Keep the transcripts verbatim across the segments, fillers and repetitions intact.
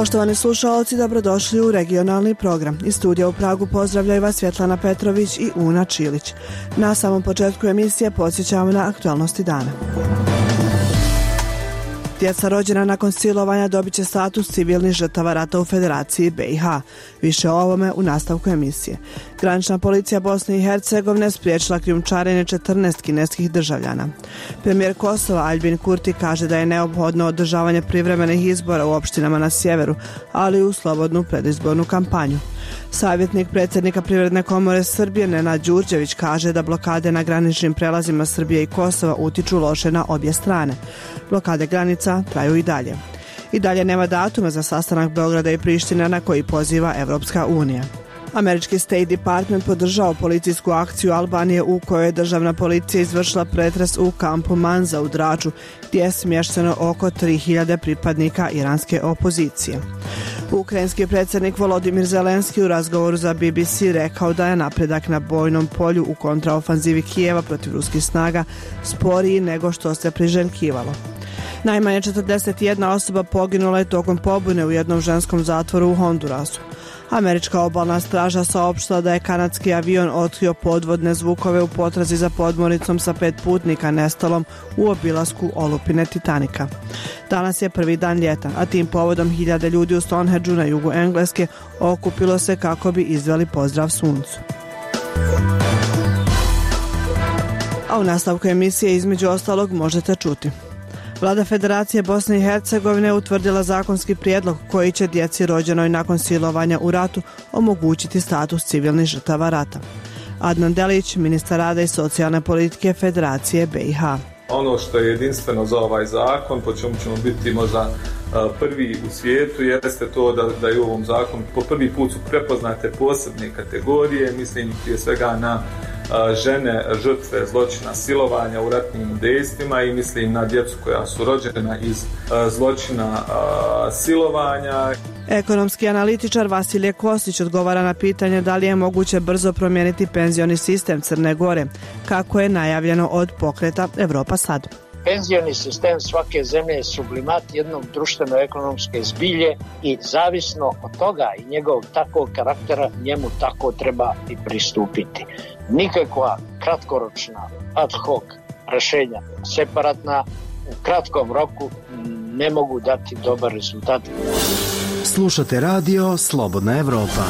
Poštovani slušalci, dobrodošli u regionalni program. Iz studija u Pragu pozdravljaju vas Svjetlana Petrović i Una Čilić. Na samom početku emisije podsjećamo na aktualnosti dana. Djeca rođena nakon silovanja dobit će status civilnih žrtava rata u Federaciji B i H. Više o ovome u nastavku emisije. Granična policija Bosne i Hercegovine spriječila krijumčarenje četrnaest kineskih državljana. Premijer Kosova Aljbin Kurti kaže da je neophodno održavanje privremenih izbora u opštinama na sjeveru, ali i u slobodnu predizbornu kampanju. Savjetnik predsjednika Privredne komore Srbije Nenad Đurđević kaže da blokade na graničnim prelazima Srbije i Kosova utiču loše na obje strane. Blokade granica traju i dalje. I dalje nema datuma za sastanak Beograda i Prištine na koji poziva Evropska unija. Američki State Department podržao policijsku akciju Albanije u kojoj je državna policija izvršila pretres u kampu Manza u Draču, gdje je smješteno oko tri hiljade pripadnika iranske opozicije. Ukrajinski predsjednik Volodimir Zelenski u razgovoru za B B C rekao da je napredak na bojnom polju u kontraofanzivi Kijeva protiv ruskih snaga sporiji nego što se priželjkivalo. Najmanje četrdeset jedna osoba poginula je tokom pobune u jednom ženskom zatvoru u Hondurasu. Američka obalna straža saopštila da je kanadski avion otkrio podvodne zvukove u potrazi za podmornicom sa pet putnika nestalom u obilasku olupine Titanika. Danas je prvi dan ljeta, a tim povodom hiljade ljudi u Stonehengeu na jugu Engleske okupilo se kako bi izveli pozdrav suncu. A u nastavku emisije između ostalog možete čuti. Vlada Federacije Bosne i Hercegovine utvrdila zakonski prijedlog koji će djeci rođenoj nakon silovanja u ratu omogućiti status civilnih žrtava rata. Adnan Delić, ministar rada i socijalne politike Federacije B i H. Ono što je jedinstveno za ovaj zakon, po čemu ćemo biti možda prvi u svijetu, jeste to da, da je u ovom zakonu po prvi put su prepoznate posebne kategorije, mislim prije svega na žene žrtve zločina silovanja u ratnim dejstvima i mislim na djecu koja su rođena iz zločina silovanja. Ekonomski analitičar Vasilije Kostić odgovara na pitanje da li je moguće brzo promijeniti penzioni sistem Crne Gore, kako je najavljeno od pokreta Evropa sad. Penzioni sistem svake zemlje je sublimat jednog društveno-ekonomske zbilje i zavisno od toga i njegovog takvog karaktera njemu tako treba i pristupiti. Nikakva kratkoročna ad hoc rješenja separatna u kratkom roku ne mogu dati dobar rezultat. Slušate radio Slobodna Evropa.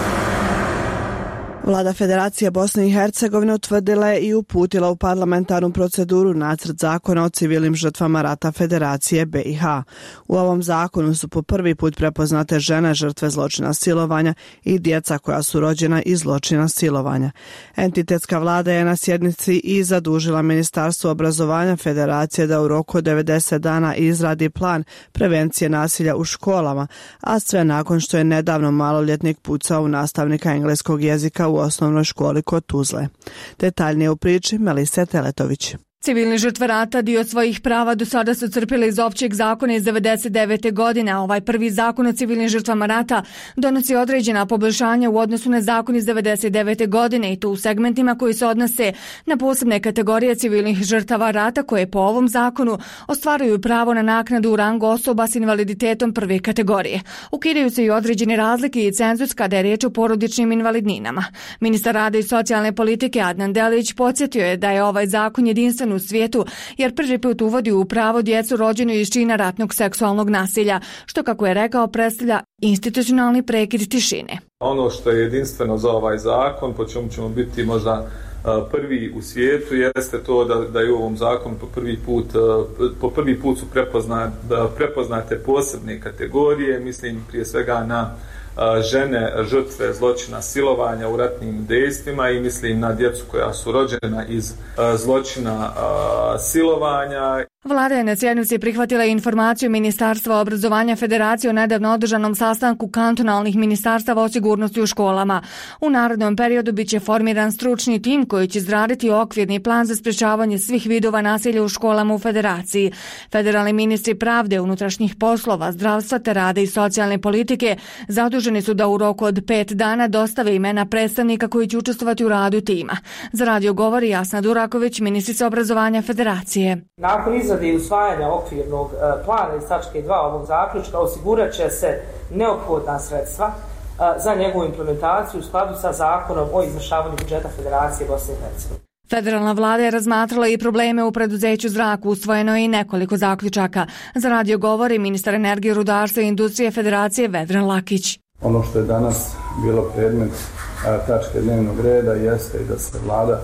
Vlada Federacije Bosne i Hercegovine utvrdila je i uputila u parlamentarnu proceduru nacrt zakona o civilnim žrtvama rata Federacije B i H. U ovom zakonu su po prvi put prepoznate žene žrtve zločina silovanja i djeca koja su rođena iz zločina silovanja. Entitetska vlada je na sjednici i zadužila Ministarstvo obrazovanja Federacije da u roku od devedeset dana izradi plan prevencije nasilja u školama, a sve nakon što je nedavno maloljetnik pucao u nastavnika engleskog jezika u osnovnoj školi kod Tuzle. Detaljnije u priči Melise Teletović. Civilne žrtve rata dio svojih prava do sada su crpile iz općeg zakona iz devedeset devete. godine, a ovaj prvi zakon o civilnim žrtvama rata donosi određena poboljšanja u odnosu na zakon iz devedeset devete. godine i to u segmentima koji se odnose na posebne kategorije civilnih žrtava rata koje po ovom zakonu ostvaruju pravo na naknadu u rangu osoba s invaliditetom prve kategorije. Ukidaju se i određene razlike i cenzus kada je riječ o porodičnim invalidninama. Ministar rada i socijalne politike Adnan Delić podsjetio je da je ovaj zakon jedinstven u svijetu jer prvi put uvodi u pravo djecu rođenu iz čina ratnog seksualnog nasilja, što kako je rekao predstavlja institucionalni prekid tišine. Ono što je jedinstveno za ovaj zakon, po čemu ćemo biti možda prvi u svijetu, jeste to da, da je u ovom zakonu po prvi put, po prvi put su prepoznate, prepoznate posebne kategorije, mislim prije svega na žene žrtve zločina silovanja u ratnim dejstvima i mislim na djecu koja su rođena iz zločina silovanja. Vlada je na sjednici prihvatila informaciju Ministarstva obrazovanja Federacije o nedavno održanom sastanku kantonalnih ministarstava o sigurnosti u školama. U narednom periodu biće formiran stručni tim koji će izraditi okvirni plan za sprečavanje svih vidova nasilja u školama u Federaciji. Federalni ministri pravde, unutrašnjih poslova, zdravstva te rada i socijalne politike zaduženi su da u roku od pet dana dostave imena predstavnika koji će učestvovati u radu tima. Za radio govori Jasna Duraković, ministrica obrazovanja Federacije. Nakon izrade i usvajanja okvirnog plana iz tačke dva ovog zaključka osigurat će se neophodna sredstva za njegovu implementaciju u skladu sa zakonom o izvršavanju budžeta Federacije Bosne i Hercegovine. Federalna vlada je razmatrala i probleme u preduzeću Zrak, usvojeno je i nekoliko zaključaka. Za radio govori ministar energije, rudarstva i industrije Federacije Vedran Lakić. Ono što je danas bilo predmet tačke dnevnog reda jeste i da se vlada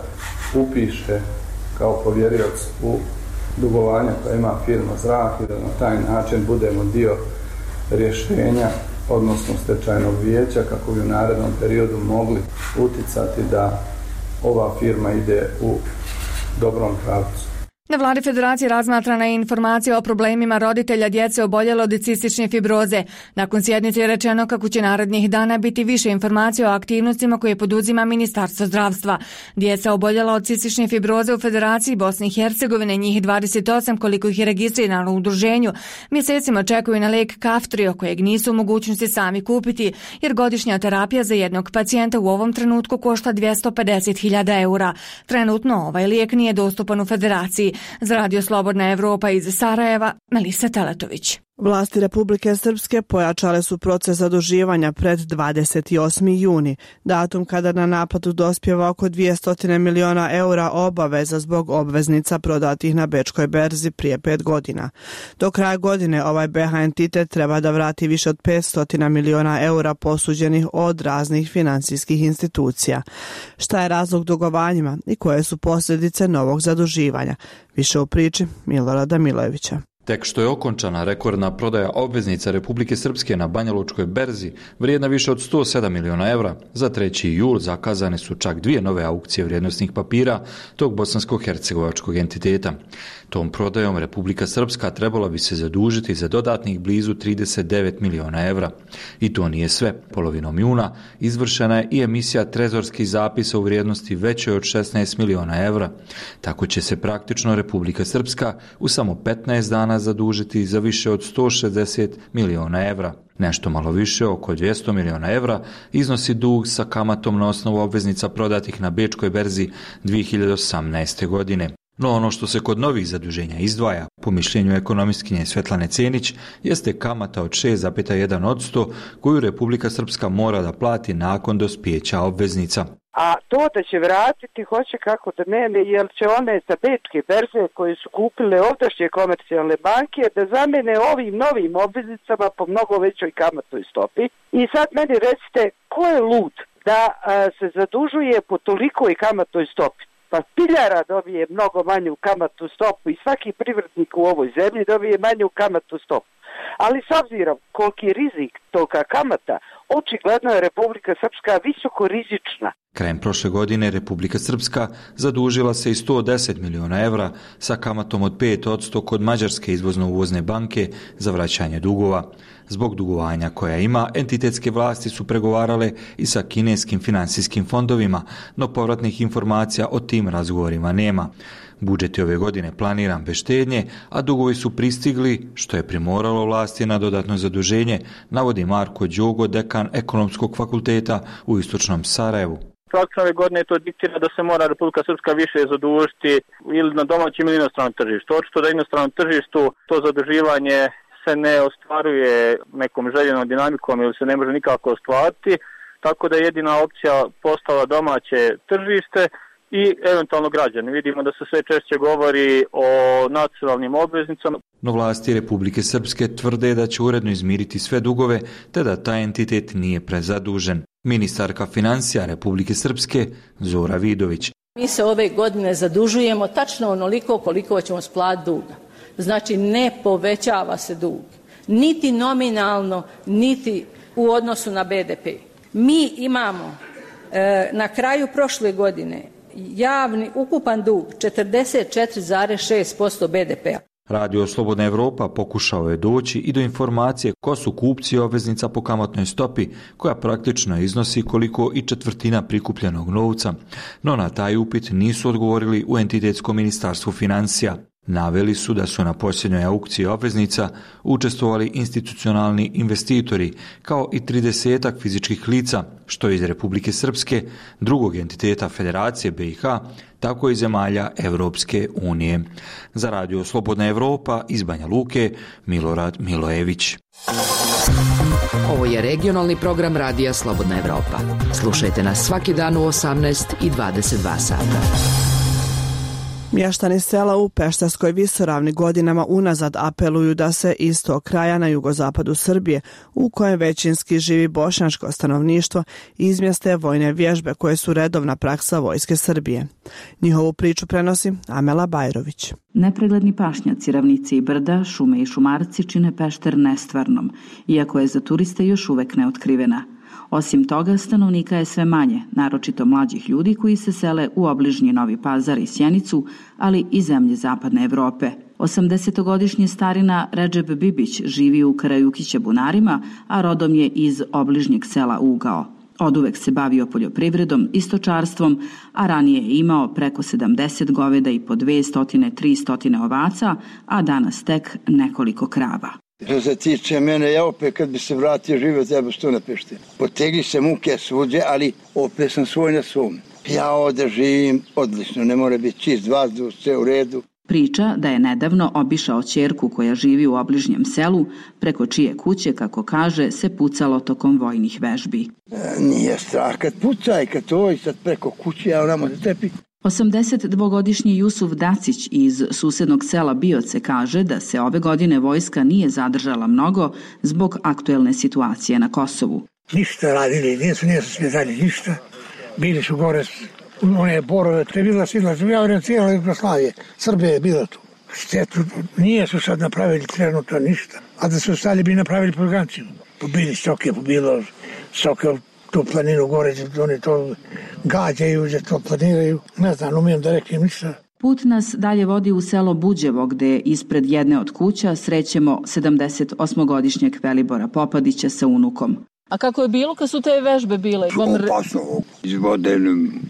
upiše kao povjerilac u dugovanja koja ima firma Zrak i da na taj način budemo dio rješenja, odnosno stečajnog vijeća, kako bi u narednom periodu mogli uticati da ova firma ide u dobrom pravcu. Na vladi Federacije razmatrana je informacija o problemima roditelja djece oboljelo od cistične fibroze. Nakon sjednice je rečeno kako će narednih dana biti više informacija o aktivnostima koje poduzima Ministarstvo zdravstva. Djeca oboljela od cistične fibroze u Federaciji Bosne i Hercegovine, njih dvadeset osam koliko ih je registrirano u udruženju, mjesecima čekaju na lijek Kaftrio kojeg nisu u mogućnosti sami kupiti, jer godišnja terapija za jednog pacijenta u ovom trenutku košta dvjesto pedeset hiljada eura. Trenutno ovaj lijek nije dostupan u Federaciji. Za Radio Slobodna Evropa iz Sarajeva, Melisa Teletović. Vlasti Republike Srpske pojačale su proces zaduživanja pred dvadeset osmi juni, datum kada na naplatu dospijeva oko dvjesto miliona eura obaveza zbog obveznica prodatih na bečkoj berzi prije pet godina. Do kraja godine ovaj be ha entitet treba da vrati više od petsto miliona eura posuđenih od raznih finansijskih institucija. Šta je razlog dugovanjima i koje su posljedice novog zaduživanja? Više u priči Milorada Milojevića. Tek što je okončana rekordna prodaja obveznica Republike Srpske na Banjalučkoj berzi, vrijedna više od sto sedam miliona evra, za treći jul zakazane su čak dvije nove aukcije vrijednosnih papira tog bosansko-hercegovačkog entiteta. Tom prodajom Republika Srpska trebala bi se zadužiti za dodatnih blizu trideset devet miliona evra. I to nije sve. Polovinom juna izvršena je i emisija trezorskih zapisa u vrijednosti većoj od šesnaest miliona evra. Tako će se praktično Republika Srpska u samo petnaest dana zadužiti za više od sto šezdeset miliona evra. Nešto malo više, oko dvjesto miliona evra, iznosi dug sa kamatom na osnovu obveznica prodatih na bečkoj berzi dvije hiljade osamnaeste. godine. No ono što se kod novih zaduženja izdvaja, po mišljenju ekonomistkinje Svetlane Cenić, jeste kamata od šest zarez jedan posto koju Republika Srpska mora da plati nakon dospijeća obveznica. A to da će vratiti, hoće kako da ne, jer će one sa bečke berze koje su kupile ovdašnje komercijalne banke da zamene ovim novim obveznicama po mnogo većoj kamatnoj stopi. I sad meni recite, ko je lud da a, se zadužuje po tolikoj kamatnoj stopi? Pa piljara dobije mnogo manju kamatnu stopu i svaki privrednik u ovoj zemlji dobije manju kamatnu stopu. Ali s obzirom koliki je rizik tolika kamata, očigledno je Republika Srpska visoko rizična. Krajem prošle godine Republika Srpska zadužila se i sto deset miliona evra sa kamatom od pet posto kod Mađarske izvozno-uvozne banke za vraćanje dugova. Zbog dugovanja koja ima, entitetske vlasti su pregovarale i sa kineskim finansijskim fondovima, no povratnih informacija o tim razgovorima nema. Budžet je ove godine planiran bez štednje, a dugovi su pristigli, što je primoralo vlasti na dodatno zaduženje, navodi Marko Đogo, dekan Ekonomskog fakulteta u istočnom Sarajevu. Praktično ove godine to diktira da se mora Republika Srpska više zadužiti ili na domaćem ili inostranom tržištu. Očito da inostranom tržištu to zaduživanje se ne ostvaruje nekom željenom dinamikom ili se ne može nikako ostvariti, tako da je jedina opcija postala domaće tržište i eventualno građani. Vidimo da se sve češće govori o nacionalnim obveznicama. No vlasti Republike Srpske tvrde da će uredno izmiriti sve dugove, te da taj entitet nije prezadužen. Ministarka financija Republike Srpske Zora Vidović. Mi se ove godine zadužujemo tačno onoliko koliko ćemo splatiti duga. Znači ne povećava se dug. Niti nominalno, niti u odnosu na be de pe. Mi imamo e, na kraju prošle godine javni ukupan dug četrdeset četiri zarez šest posto be de pea. Radio Slobodna Evropa pokušao je doći i do informacije ko su kupci obveznica po kamatnoj stopi, koja praktično iznosi koliko i četvrtina prikupljenog novca, no na taj upit nisu odgovorili u entitetskom ministarstvu financija. Naveli su da su na posljednjoj aukciji obveznica učestvovali institucionalni investitori kao i tridesetak fizičkih lica, što iz Republike Srpske, drugog entiteta Federacije B i H, tako i zemalja Evropske unije. Za Radio Slobodna Evropa iz Banja Luke, Milorad Milojević. Ovo je regionalni program Radija Slobodna Evropa. Slušajte nas svaki dan u osamnaest i dvadeset dva sata. Mještani sela u Pešterskoj visoravni godinama unazad apeluju da se iz tog kraja na jugozapadu Srbije, u kojem većinski živi bošnjačko stanovništvo, izmjeste vojne vježbe koje su redovna praksa Vojske Srbije. Njihovu priču prenosi Amela Bajrović. Nepregledni pašnjaci, ravnice i brda, šume i šumarci čine Pešter nestvarnom, iako je za turiste još uvek neotkrivena. Osim toga, stanovnika je sve manje, naročito mlađih ljudi koji se sele u obližnji Novi Pazar i Sjenicu, ali i zemlje zapadne Evrope. osamdesetogodišnji starina Redžep Bibić živi u Karajukića Bunarima, a rodom je iz obližnjeg sela Ugao. Oduvek se bavio poljoprivredom i stočarstvom, a ranije je imao preko sedamdeset goveda i po dvesta do trista ovaca, a danas tek nekoliko krava. Što se tiče mene, ja opet kad bi se vratio živio, treba što na Pešter. Potegli se muke svuđe, ali opet sam svoj na svom. Ja ovdje živim odlično, ne mora biti čist vazduh, sve u redu. Priča da je nedavno obišao ćerku koja živi u obližnjem selu, preko čije kuće, kako kaže, se pucalo tokom vojnih vežbi. E, nije strah kad puca i kad to i sad preko kuće, a onamo se tepi. osamdesetdvogodišnji Jusuf Dacić iz susednog sela Bioce kaže da se ove godine vojska nije zadržala mnogo zbog aktuelne situacije na Kosovu. Ništa radili, nisu nije se smjetali ništa. Bili su gore, one borove, to je bila sila, ja vrem cijela Jugoslavije, Srbije je bila tu. Štetu, nije su sad napravili trenutno ništa, a da su ostali bi napravili Purganciju. Pobili stoke, pobilo stoke, tu planinu gore, oni to gađaju, gdje to planiraju. Ne znam, umijem da rekim ništa. Put nas dalje vodi u selo Buđevo, gde ispred jedne od kuća srećemo sedamdesetosmogodišnjeg Velibora Popadića sa unukom. A kako je bilo kad su te vežbe bile? Opasno. Izvode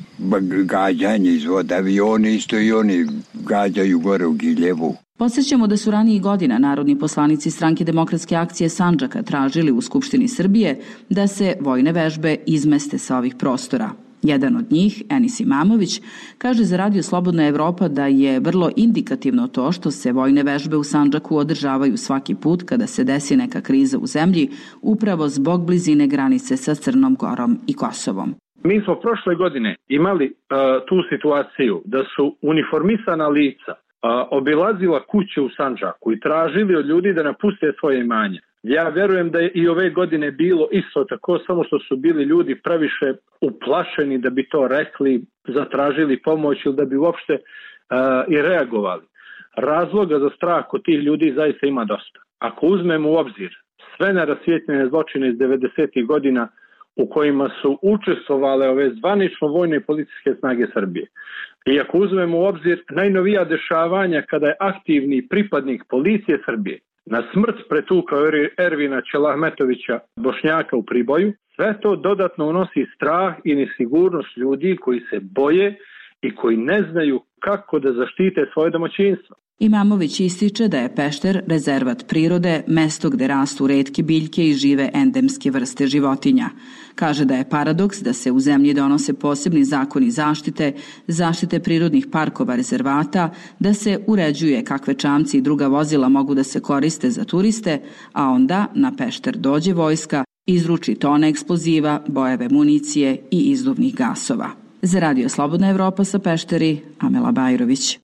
gađanje, izvode avioni, isto i oni gađaju gore u Giljevu. Podsjećamo da su ranijih godina narodni poslanici Stranke demokratske akcije Sandžaka tražili u Skupštini Srbije da se vojne vežbe izmeste sa ovih prostora. Jedan od njih, Enis Imamović, kaže za Radio Slobodna Evropa da je vrlo indikativno to što se vojne vežbe u Sandžaku održavaju svaki put kada se desi neka kriza u zemlji, upravo zbog blizine granice sa Crnom Gorom i Kosovom. Mi smo prošle godine imali uh, tu situaciju da su uniformisana lica obilazila kuće u Sandžaku i tražili od ljudi da napuste svoje imanje. Ja vjerujem da je i ove godine bilo isto tako, samo što su bili ljudi previše uplašeni da bi to rekli, zatražili pomoć ili da bi uopšte uh, i reagovali. Razloga za strah kod tih ljudi zaista ima dosta. Ako uzmemo u obzir sve nerasvijetljene zločine iz devedesetih godina u kojima su učestvovale ove zvanično vojne i policijske snage Srbije, i ako uzmemo u obzir najnovija dešavanja kada je aktivni pripadnik policije Srbije na smrt pretukao Ervina Čelahmetovića, Bošnjaka u Priboju, sve to dodatno unosi strah i nesigurnost ljudi koji se boje i koji ne znaju kako da zaštite svoje domaćinstvo. Imamović ističe da je Pešter rezervat prirode, mesto gde rastu retke biljke i žive endemske vrste životinja. Kaže da je paradoks da se u zemlji donose posebni zakoni zaštite, zaštite prirodnih parkova, rezervata, da se uređuje kakve čamci i druga vozila mogu da se koriste za turiste, a onda na Pešter dođe vojska, izruči tone eksploziva, bojeve municije i izduvnih gasova. Za Radio Slobodna Evropa sa Pešteri, Amela Bajrović.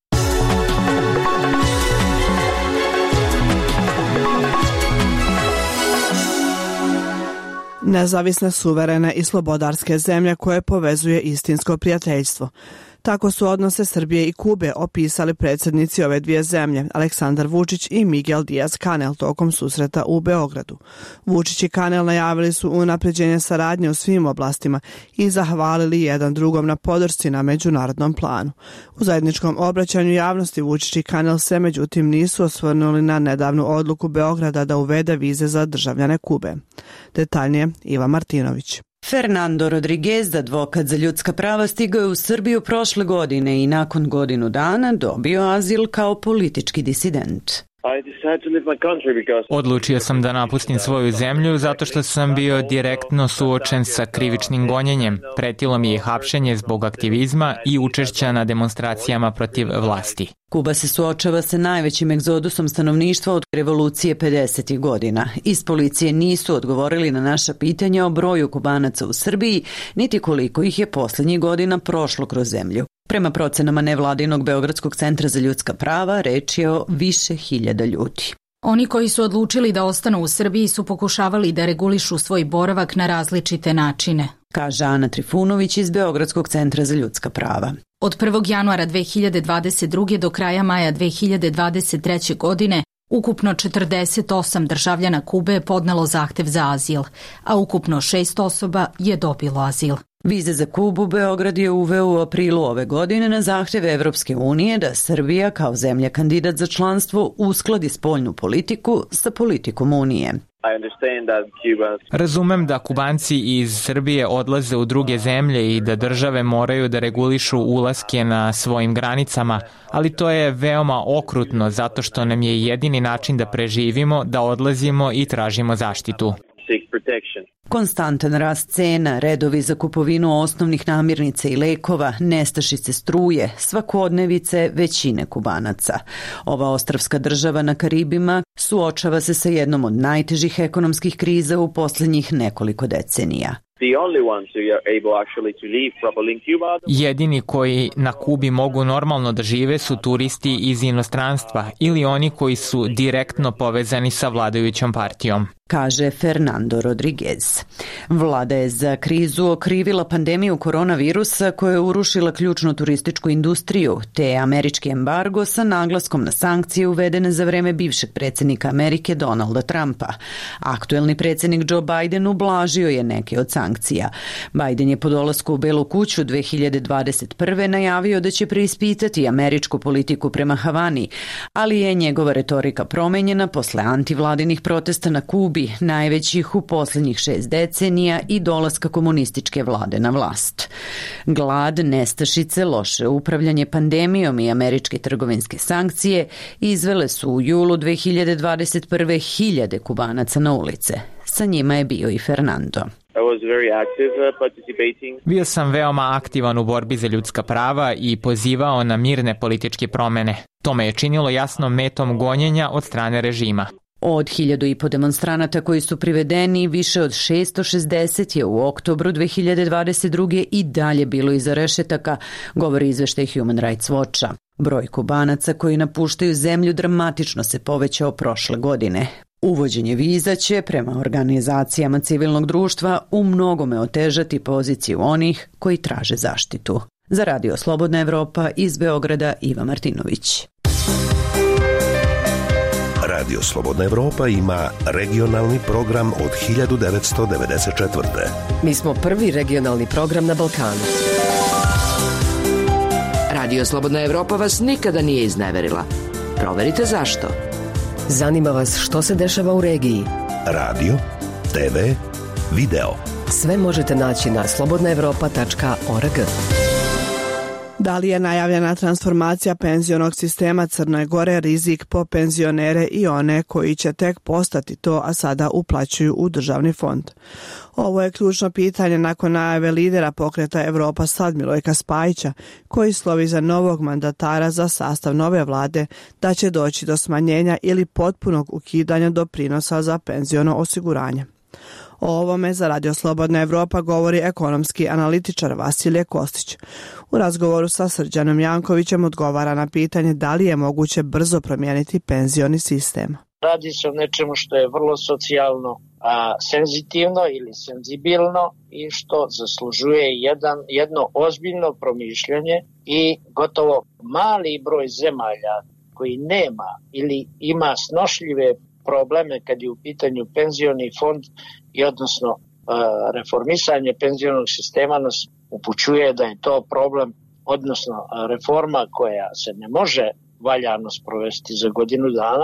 Nezavisne, suverene i slobodarske zemlje koje povezuje istinsko prijateljstvo. Tako su odnose Srbije i Kube opisali predsjednici ove dvije zemlje, Aleksandar Vučić i Miguel Diaz-Canel, tokom susreta u Beogradu. Vučić i Canel najavili su unapređenje saradnje u svim oblastima i zahvalili jedan drugom na podršci na međunarodnom planu. U zajedničkom obraćanju javnosti Vučić i Canel se međutim nisu osvrnuli na nedavnu odluku Beograda da uvede vize za državljane Kube. Detaljnije Iva Martinović. Fernando Rodriguez, advokat za ljudska prava, stigao je u Srbiju prošle godine i nakon godinu dana dobio azil kao politički disident. Odlučio sam da napustim svoju zemlju zato što sam bio direktno suočen sa krivičnim gonjenjem. Pretilo mi je hapšenje zbog aktivizma i učešća na demonstracijama protiv vlasti. Kuba se suočava sa najvećim egzodusom stanovništva od revolucije pedesetih godina. Iz policije nisu odgovorili na naša pitanja o broju Kubanaca u Srbiji, niti koliko ih je posljednjih godina prošlo kroz zemlju. Prema procenama nevladinog Beogradskog centra za ljudska prava, reč je o više hiljada ljudi. Oni koji su odlučili da ostanu u Srbiji su pokušavali da regulišu svoj boravak na različite načine, kaže Ana Trifunović iz Beogradskog centra za ljudska prava. Od prvog januara dve hiljade dvadeset druge do kraja maja dve hiljade dvadeset treće godine ukupno četrdeset osam državljana Kube je podnelo zahtev za azil, a ukupno šest osoba je dobilo azil. Vize za Kubu Beograd je uveo u aprilu ove godine na zahteve Evropske unije da Srbija kao zemlja kandidat za članstvo uskladi spoljnu politiku sa politikom Unije. Razumem da Kubanci iz Srbije odlaze u druge zemlje i da države moraju da regulišu ulaske na svojim granicama, ali to je veoma okrutno zato što nam je jedini način da preživimo da odlazimo i tražimo zaštitu. Konstantan rast cena, redovi za kupovinu osnovnih namirnica i lekova, nestašice struje, svakodnevice većine Kubanaca. Ova ostrvska država na Karibima suočava se sa jednom od najtežih ekonomskih kriza u posljednjih nekoliko decenija. Jedini koji na Kubi mogu normalno da žive su turisti iz inostranstva ili oni koji su direktno povezani sa vladajućom partijom, kaže Fernando Rodriguez. Vlada je za krizu okrivila pandemiju koronavirusa koja je urušila ključnu turističku industriju, te američki embargo sa naglaskom na sankcije uvedene za vreme bivšeg predsjednika Amerike Donalda Trumpa. Aktuelni predsjednik Joe Biden ublažio je neke od sankcija. Biden je po dolasku u Belu kuću dve hiljade dvadeset prve najavio da će preispitati američku politiku prema Havani, ali je njegova retorika promenjena posle antivladinih protesta na Kubi, najvećih u posljednjih šest decenija i dolaska komunističke vlade na vlast. Glad, nestašice, loše upravljanje pandemijom i američke trgovinske sankcije izvele su u julu dve hiljade dvadeset prve hiljade Kubanaca na ulice. Sa njima je bio i Fernando. Bio sam veoma aktivan u borbi za ljudska prava i pozivao na mirne političke promene. To me je činilo jasno metom gonjenja od strane režima. Od hiljadu i po demonstranata koji su privedeni, više od šesto šezdeset je u oktobru dve hiljade dvadeset druge i dalje bilo iza rešetaka, govori izveštaj Human Rights Watcha. Broj Kubanaca koji napuštaju zemlju dramatično se povećao prošle godine. Uvođenje viza će, prema organizacijama civilnog društva, u mnogome otežati poziciju onih koji traže zaštitu. Za Radio Slobodna Evropa iz Beograda, Iva Martinović. Radio Slobodna Evropa ima regionalni program od hiljadu devetsto devedeset četvrte. Mi smo prvi regionalni program na Balkanu. Radio Slobodna Evropa vas nikada nije izneverila. Proverite zašto. Zanima vas što se dešava u regiji. Radio, te ve, video. Sve možete naći na slobodna evropa tačka org. Da li je najavljena transformacija penzionog sistema Crne Gore rizik po penzionere i one koji će tek postati to, a sada uplaćuju u državni fond? Ovo je ključno pitanje nakon najave lidera pokreta Evropa Sad Milojka Spajića, koji slovi za novog mandatara za sastav nove vlade da će doći do smanjenja ili potpunog ukidanja doprinosa za penziono osiguranje. O ovome za Radio Slobodna Evropa govori ekonomski analitičar Vasilije Kostić. U razgovoru sa Srđanom Jankovićem odgovara na pitanje da li je moguće brzo promijeniti penzioni sistem. Radi se o nečemu što je vrlo socijalno a, senzitivno ili senzibilno i što zaslužuje jedan, jedno ozbiljno promišljanje i gotovo mali broj zemalja koji nema ili ima snošljive probleme kad je u pitanju penzioni fond i odnosno a, reformisanje penzionog sistema nas upućuje da je to problem, odnosno a, reforma koja se ne može valjano sprovesti za godinu dana,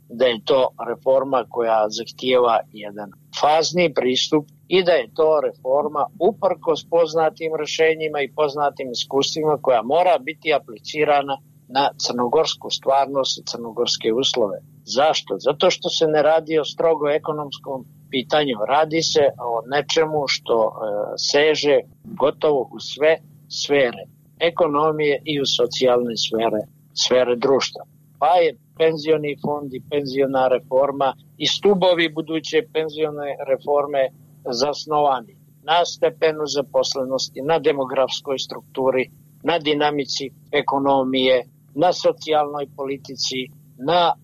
da je to reforma koja zahtijeva jedan fazni pristup i da je to reforma uprkos poznatim rješenjima i poznatim iskustvima koja mora biti aplicirana na crnogorsku stvarnost i crnogorske uslove. Zašto? Zato što se ne radi o strogo ekonomskom pitanju, radi se o nečemu što e, seže gotovo u sve sfere ekonomije i u socijalne sfere, sfere društva. Pa je penzioni fond i penziona reforma i stubovi buduće penzione reforme zasnovani na stepenu zaposlenosti, na demografskoj strukturi, na dinamici ekonomije, na socijalnoj politici, na a,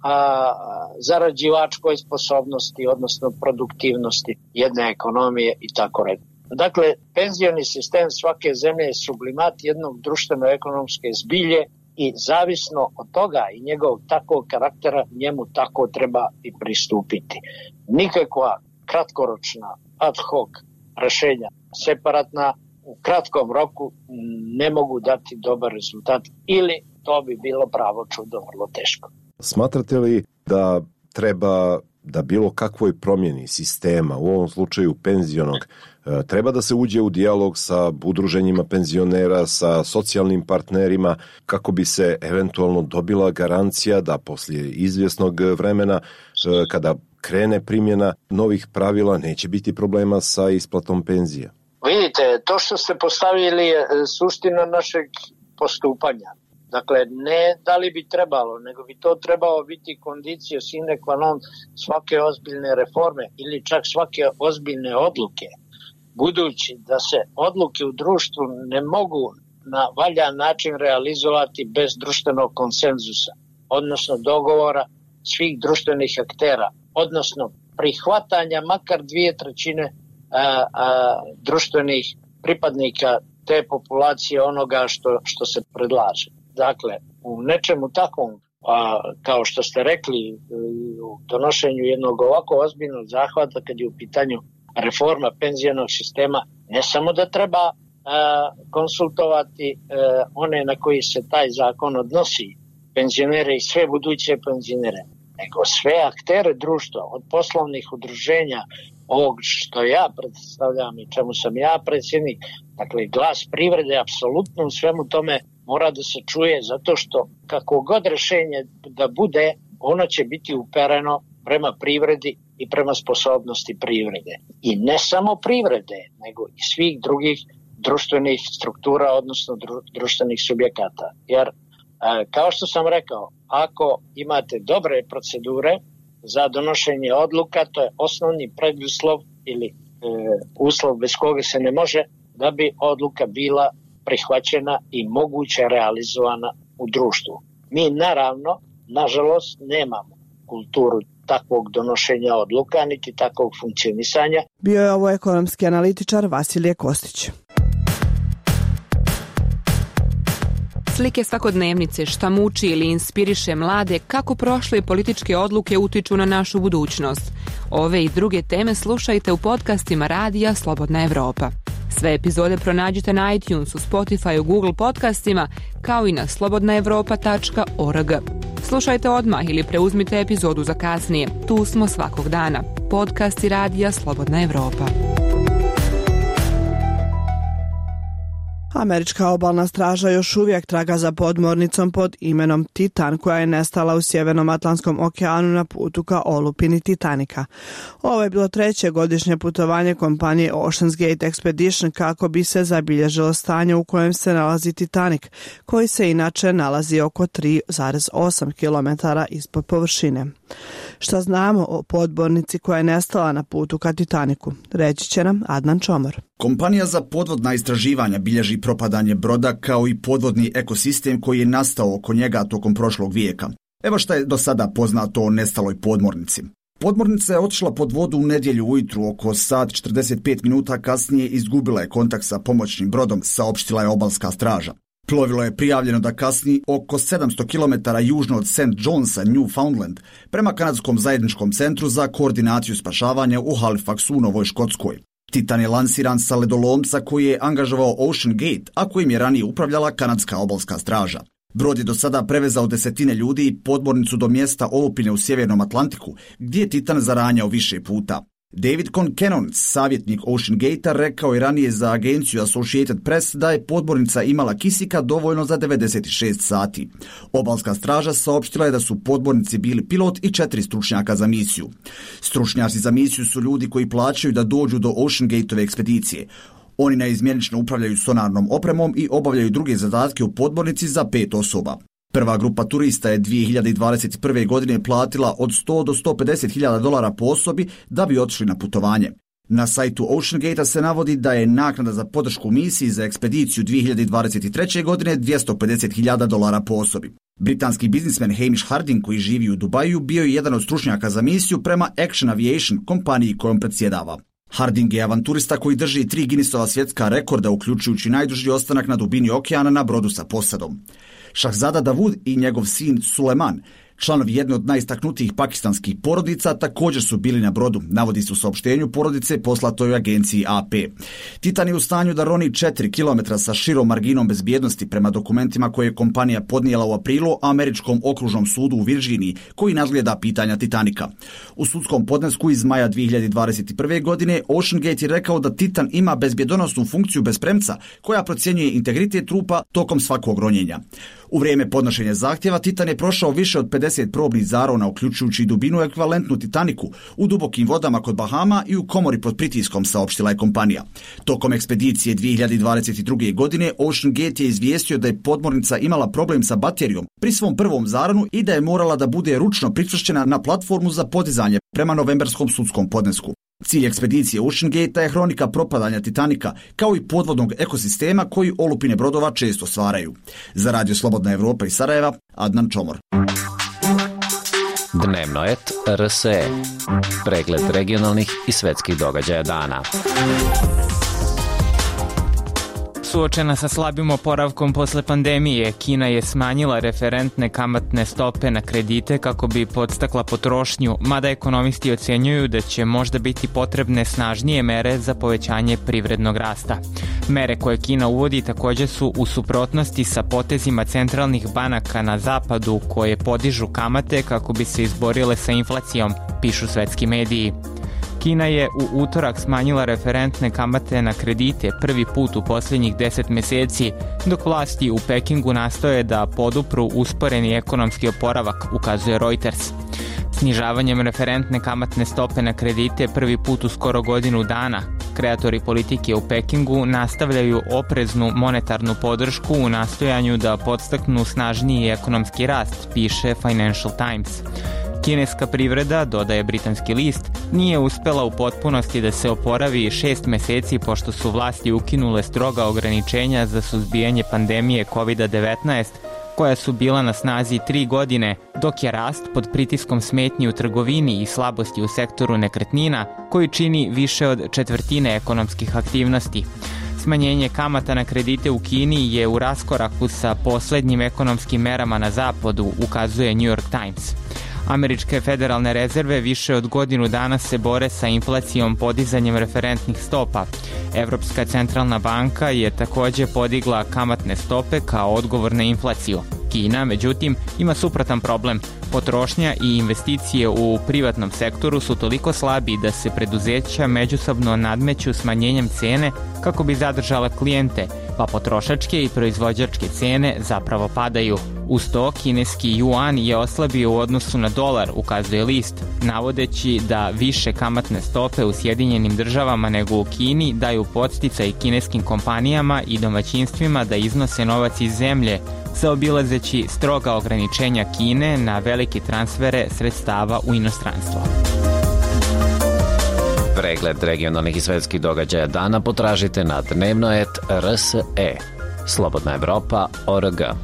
zarađivačkoj sposobnosti, odnosno produktivnosti jedne ekonomije i tako redom. Dakle, penzioni sistem svake zemlje je sublimat jednog društveno-ekonomske zbilje i zavisno od toga i njegovog takvog karaktera njemu tako treba i pristupiti. Nikakva kratkoročna ad hoc rješenja separatna u kratkom roku ne mogu dati dobar rezultat ili to bi bilo pravo čudo vrlo teško. Smatrate li da treba da bilo kakvoj promjeni sistema, u ovom slučaju penzionog, treba da se uđe u dijalog sa udruženjima penzionera, sa socijalnim partnerima, kako bi se eventualno dobila garancija da poslije izvjesnog vremena, kada krene primjena novih pravila, neće biti problema sa isplatom penzija? Vidite, to što ste postavili je suština našeg postupanja. Dakle, ne da li bi trebalo, nego bi to trebalo biti condicio sine qua non svake ozbiljne reforme ili čak svake ozbiljne odluke. Budući da se odluke u društvu ne mogu na valjan način realizovati bez društvenog konsenzusa, odnosno dogovora svih društvenih aktera, odnosno prihvatanja makar dvije trećine a, a, društvenih pripadnika te populacije onoga što, što se predlaže. Dakle, u nečemu takvom, a, kao što ste rekli, u donošenju jednog ovako ozbiljnog zahvata kad je u pitanju reforma penzionog sistema, ne samo da treba a, konsultovati a, one na koji se taj zakon odnosi, penzionere i sve buduće penzionere, nego sve aktere društva, od poslovnih udruženja, ovog što ja predstavljam i čemu sam ja predsjednik, dakle glas privrede apsolutno u svemu tome mora da se čuje, zato što kako god rješenje da bude, ono će biti upereno prema privredi i prema sposobnosti privrede. I ne samo privrede, nego i svih drugih društvenih struktura, odnosno društvenih subjekata. Jer, kao što sam rekao, ako imate dobre procedure za donošenje odluka, to je osnovni preduslov ili e, uslov bez koga se ne može da bi odluka bila prihvaćena i moguće realizovana u društvu. Mi naravno, nažalost, nemamo kulturu takvog donošenja odluka, niti takvog funkcionisanja. Bio je ovo ekonomski analitičar Vasilije Kostić. Slike svakodnevnice, šta muči ili inspiriše mlade, kako prošle političke odluke utiču na našu budućnost. Ove i druge teme slušajte u podcastima Radija Slobodna Evropa. Sve epizode pronađite na iTunesu, Spotifyu, Google podcastima, kao i na slobodna evropa tačka org. Slušajte odmah ili preuzmite epizodu za kasnije. Tu smo svakog dana. Podcasti Radija Slobodna Evropa. Američka obalna straža još uvijek traga za podmornicom pod imenom Titan, koja je nestala u Sjevernom Atlantskom okeanu na putu ka olupini Titanika. Ovo je bilo treće godišnje putovanje kompanije Ocean's Gate Expedition kako bi se zabilježilo stanje u kojem se nalazi Titanik, koji se inače nalazi oko tri zarez osam kilometara ispod površine. Šta znamo o podmornici koja je nestala na putu ka Titaniku? Reći će nam Adnan Čomor. Kompanija za podvodna istraživanja bilježi propadanje broda kao i podvodni ekosistem koji je nastao oko njega tokom prošlog vijeka. Evo šta je do sada poznato o nestaloj podmornici. Podmornica je otišla pod vodu u nedjelju ujutru, oko sat četrdeset pet minuta kasnije izgubila je kontakt sa pomoćnim brodom, saopštila je obalska straža. Plovilo je prijavljeno da kasni oko sedamsto kilometara južno od Saint Johnsa, Newfoundland, prema Kanadskom zajedničkom centru za koordinaciju spašavanja u Halifaxu u Novoj Škotskoj. Titan je lansiran sa ledolomca koji je angažovao Ocean Gate, a kojim je ranije upravljala kanadska obalska straža. Brod je do sada prevezao desetine ljudi i podmornicu do mjesta olupine u Sjevernom Atlantiku, gdje je Titan zaranjao više puta. David Concannon, savjetnik Ocean Gate-a, rekao je ranije za agenciju Associated Press da je podmornica imala kisika dovoljno za devedeset šest sati. Obalska straža saopštila je da su u podmornici bili pilot i četiri stručnjaka za misiju. Stručnjaci za misiju su ljudi koji plaćaju da dođu do Ocean Gate-ove ekspedicije. Oni neizmjenično upravljaju sonarnom opremom i obavljaju druge zadatke u podmornici za pet osoba. Prva grupa turista je dvije hiljade dvadeset prve. godine platila od sto do sto pedeset hiljada dolara po osobi da bi otišli na putovanje. Na sajtu Ocean Gate-a se navodi da je naknada za podršku misiji za ekspediciju dvije hiljade dvadeset treće. godine dvjesto pedeset hiljada dolara po osobi. Britanski biznismen Hamish Harding, koji živi u Dubaju, bio je jedan od stručnjaka za misiju prema Action Aviation, kompaniji kojom predsjedava. Harding je avanturista koji drži tri Guinnessova svjetska rekorda, uključujući najduži ostanak na dubini okeana na brodu sa posadom. Šahzada Davud i njegov sin Suleman, članovi jedne od najistaknutijih pakistanskih porodica, također su bili na brodu, navodi se u saopštenju porodice poslatoj agenciji A P. Titan je u stanju da roni četiri kilometra sa širom marginom bezbjednosti prema dokumentima koje je kompanija podnijela u aprilu Američkom okružnom sudu u Virginiji, koji nadgleda pitanja Titanika. U sudskom podnesku iz maja dvije hiljade dvadeset prve. godine Ocean Gate je rekao da Titan ima bezbjedonosnu funkciju bezpremca koja procjenjuje integritet trupa tokom svakog ronjenja. U vrijeme podnošenja zahtjeva Titan je prošao više od pedeset probnih zarona, uključujući dubinu ekvivalentnu Titaniku u dubokim vodama kod Bahama i u komori pod pritiskom, saopštila je kompanija. Tokom ekspedicije dvije hiljade dvadeset druge. godine Ocean Gate je izvijestio da je podmornica imala problem sa baterijom pri svom prvom zaronu i da je morala da bude ručno pričvršćena na platformu za podizanje prema novembarskom sudskom podnesku. Cilj ekspedicije Ocean Gate-a je hronika propadanja Titanika, kao i podvodnog ekosistema koji olupine brodova često stvaraju. Za Radio Slobodna Evropa iz Sarajeva, Adnan Čomor. Dnevnoet R S E. Pregled regionalnih i svetskih događaja dana. Suočena sa slabim oporavkom posle pandemije, Kina je smanjila referentne kamatne stope na kredite kako bi podstakla potrošnju, mada ekonomisti ocenjuju da će možda biti potrebne snažnije mere za povećanje privrednog rasta. Mere koje Kina uvodi također su u suprotnosti sa potezima centralnih banaka na zapadu koje podižu kamate kako bi se izborile sa inflacijom, pišu svetski mediji. Kina je u utorak smanjila referentne kamate na kredite prvi put u posljednjih deset mjeseci, dok vlasti u Pekingu nastoje da podupru usporeni ekonomski oporavak, ukazuje Reuters. Snižavanjem referentne kamatne stope na kredite prvi put u skoro godinu dana, kreatori politike u Pekingu nastavljaju opreznu monetarnu podršku u nastojanju da podstaknu snažniji ekonomski rast, piše Financial Times. Kineska privreda, dodaje britanski list, nije uspela u potpunosti da se oporavi šest mjeseci pošto su vlasti ukinule stroga ograničenja za suzbijanje pandemije kovid devetnaest, koja su bila na snazi tri godine, dok je rast pod pritiskom smetnji u trgovini i slabosti u sektoru nekretnina, koji čini više od četvrtine ekonomskih aktivnosti. Smanjenje kamata na kredite u Kini je u raskoraku sa posljednjim ekonomskim merama na zapadu, ukazuje New York Times. Američke federalne rezerve više od godinu dana se bore sa inflacijom podizanjem referentnih stopa. Evropska centralna banka je također podigla kamatne stope kao odgovor na inflaciju. Kina, međutim, ima suprotan problem. Potrošnja i investicije u privatnom sektoru su toliko slabi da se preduzeća međusobno nadmeću smanjenjem cene kako bi zadržala klijente, pa potrošačke i proizvođačke cene zapravo padaju. Uz to, kineski juan je oslabio u odnosu na dolar, ukazuje list, navodeći da više kamatne stope u Sjedinjenim državama nego u Kini daju podsticaj kineskim kompanijama i domaćinstvima da iznose novac iz zemlje, zaobilazeći stroga ograničenja Kine na velike transfere sredstava u inostranstvo. Pregled regionalnih i svetskih događaja dana potražite na dnevnoet R S E. Slobodna Evropa, O R G.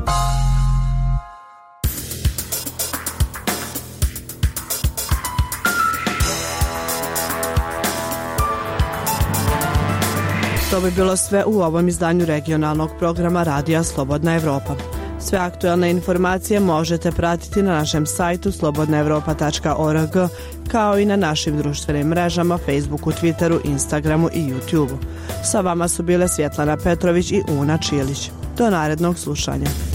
To bi bilo sve u ovom izdanju regionalnog programa Radija Slobodna Evropa. Sve aktualne informacije možete pratiti na našem sajtu slobodna evropa tačka org, kao i na našim društvenim mrežama Facebooku, Twitteru, Instagramu i YouTubeu. Sa vama su bile Svjetlana Petrović i Una Čilić. Do narednog slušanja.